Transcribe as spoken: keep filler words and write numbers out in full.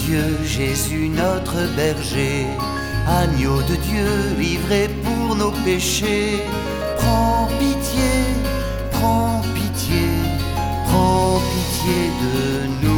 Dieu, Jésus notre berger, agneau de Dieu livré pour nos péchés, prends pitié, prends pitié, prends pitié de nous.